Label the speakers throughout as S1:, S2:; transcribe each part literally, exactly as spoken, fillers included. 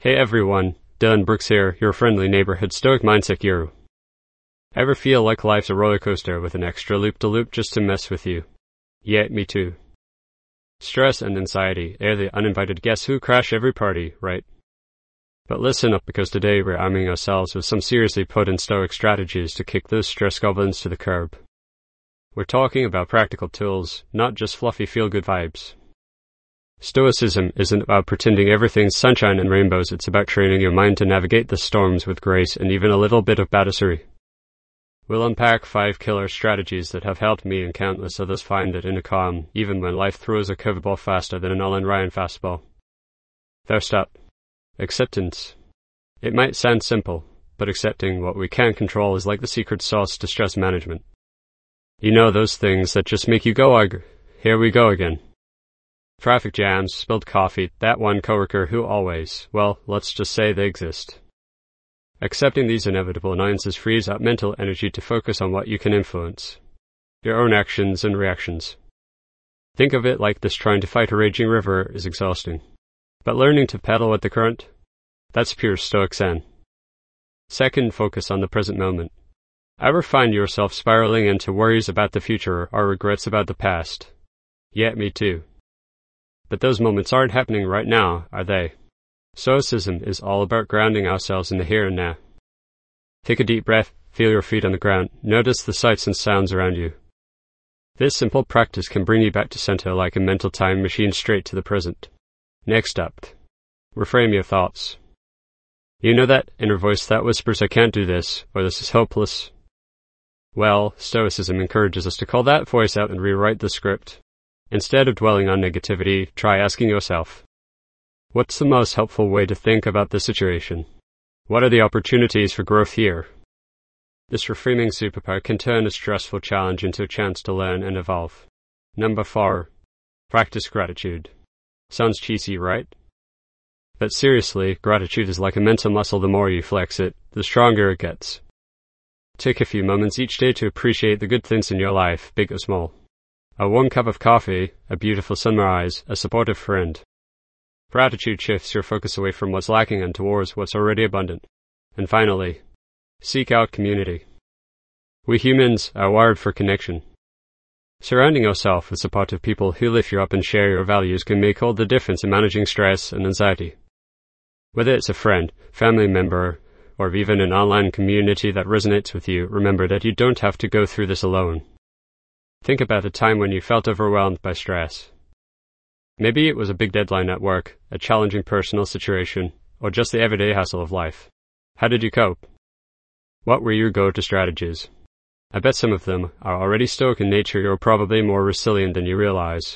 S1: Hey everyone, Dylan Brooks here, your friendly neighborhood Stoic Mindset Guru. Ever feel like life's a roller coaster with an extra loop-de-loop just to mess with you? Yeah, me too. Stress and anxiety are the uninvited guests who crash every party, right? But listen up, because today we're arming ourselves with some seriously potent Stoic strategies to kick those stress goblins to the curb. We're talking about practical tools, not just fluffy feel-good vibes. Stoicism isn't about pretending everything's sunshine and rainbows. It's about training your mind to navigate the storms with grace and even a little bit of badassery. We'll unpack five killer strategies that have helped me and countless others find it inner calm, even when life throws a curveball faster than an Nolan Ryan fastball. First up, acceptance. It might sound simple, but accepting what we can't control is like the secret sauce to stress management. You know, those things that just make you go, "Ugh, here we go again." Traffic jams, spilled coffee, that one coworker who always, well, let's just say they exist. Accepting these inevitable annoyances frees up mental energy to focus on what you can influence. Your own actions and reactions. Think of it like this: trying to fight a raging river is exhausting. But learning to paddle with the current? That's pure Stoic zen. Second, focus on the present moment. Ever find yourself spiraling into worries about the future or regrets about the past? Yeah, me too. But those moments aren't happening right now, are they? Stoicism is all about grounding ourselves in the here and now. Take a deep breath, feel your feet on the ground, notice the sights and sounds around you. This simple practice can bring you back to center like a mental time machine, straight to the present. Next up, reframe your thoughts. You know that inner voice that whispers, "I can't do this," or "this is hopeless"? Well, Stoicism encourages us to call that voice out and rewrite the script. Instead of dwelling on negativity, try asking yourself, what's the most helpful way to think about the situation? What are the opportunities for growth here? This reframing superpower can turn a stressful challenge into a chance to learn and evolve. Number four, practice gratitude. Sounds cheesy, right? But seriously, gratitude is like a mental muscle. The more you flex it, the stronger it gets. Take a few moments each day to appreciate the good things in your life, big or small. A warm cup of coffee, a beautiful sunrise, a supportive friend. Gratitude shifts your focus away from what's lacking and towards what's already abundant. And finally, seek out community. We humans are wired for connection. Surrounding yourself with supportive people who lift you up and share your values can make all the difference in managing stress and anxiety. Whether it's a friend, family member, or even an online community that resonates with you, remember that you don't have to go through this alone. Think about a time when you felt overwhelmed by stress. Maybe it was a big deadline at work, a challenging personal situation, or just the everyday hassle of life. How did you cope? What were your go-to strategies? I bet some of them are already Stoic in nature. You're probably more resilient than you realize.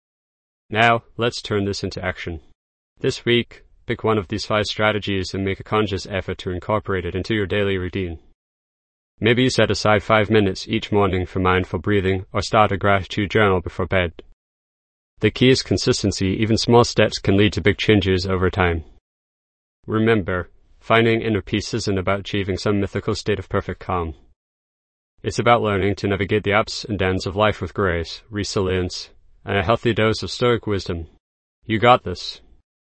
S1: Now, let's turn this into action. This week, pick one of these five strategies and make a conscious effort to incorporate it into your daily routine. Maybe you set aside five minutes each morning for mindful breathing, or start a gratitude journal before bed. The key is consistency. Even small steps can lead to big changes over time. Remember, finding inner peace isn't about achieving some mythical state of perfect calm. It's about learning to navigate the ups and downs of life with grace, resilience, and a healthy dose of Stoic wisdom. You got this.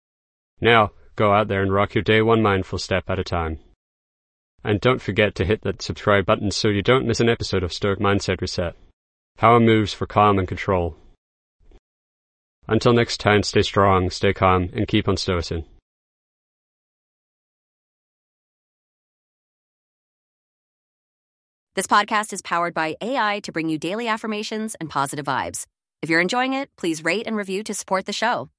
S1: Now, go out there and rock your day one mindful step at a time. And don't forget to hit that subscribe button so you don't miss an episode of Stoic Mindset Reset. Power moves for calm and control. Until next time, stay strong, stay calm, and keep on stoicing.
S2: This podcast is powered by A I to bring you daily affirmations and positive vibes. If you're enjoying it, please rate and review to support the show.